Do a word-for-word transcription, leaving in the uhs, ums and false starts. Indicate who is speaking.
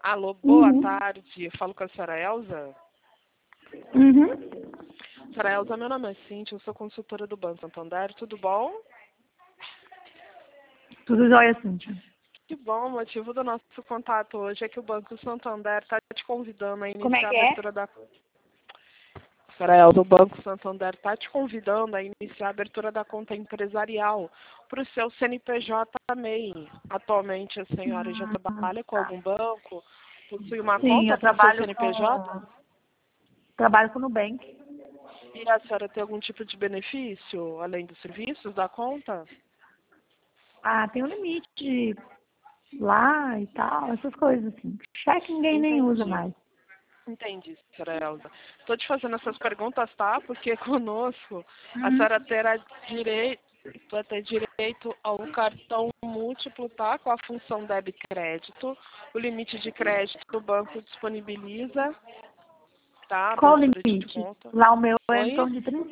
Speaker 1: Alô, boa
Speaker 2: Uhum.
Speaker 1: tarde. Eu falo com a senhora Elza.
Speaker 2: Uhum.
Speaker 1: Senhora Elza, meu nome é Cíntia, eu sou consultora do Banco Santander. Tudo bom?
Speaker 2: Tudo jóia, Cíntia.
Speaker 1: Que bom, o motivo do nosso contato hoje é que o Banco Santander está te convidando a
Speaker 2: Como é
Speaker 1: iniciar a
Speaker 2: que é?
Speaker 1: abertura da... Senhora Elza, o Banco Santander está te convidando a iniciar a abertura da conta empresarial para o seu C N P J M E I. Atualmente a senhora já
Speaker 2: Hum,
Speaker 1: trabalha com
Speaker 2: tá.
Speaker 1: algum banco? Possui uma
Speaker 2: Sim,
Speaker 1: conta
Speaker 2: eu
Speaker 1: para o seu
Speaker 2: trabalho
Speaker 1: C N P J?
Speaker 2: com trabalho com o Nubank.
Speaker 1: E a senhora tem algum tipo de benefício, além dos serviços da conta?
Speaker 2: Ah, tem um limite lá e tal, essas coisas assim. Cheque ninguém nem usa
Speaker 1: Entendi.
Speaker 2: mais.
Speaker 1: Entendi, senhora Elza. Estou te fazendo essas perguntas, tá? Porque conosco a
Speaker 2: Uhum.
Speaker 1: senhora terá direito, vai ter direito ao cartão múltiplo, tá? Com a função débito e crédito. O limite de crédito o banco disponibiliza, tá?
Speaker 2: Qual o
Speaker 1: Abertura de
Speaker 2: limite?
Speaker 1: conta.
Speaker 2: Lá o meu é em
Speaker 1: Oi?
Speaker 2: torno de trinta